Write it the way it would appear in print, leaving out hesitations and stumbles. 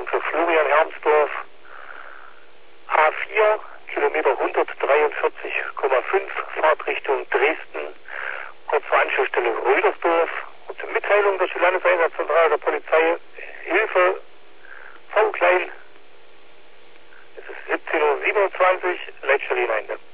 Alarm für Florian Hermsdorf. A4, Kilometer 143,5, Fahrtrichtung Dresden, kurz vor Anschlussstelle Rödersdorf. Und Mitteilung durch die Landeseinsatzzentrale der Polizei, Hilfe, V klein. Es ist 17:27 Uhr, Leitstelle hinein.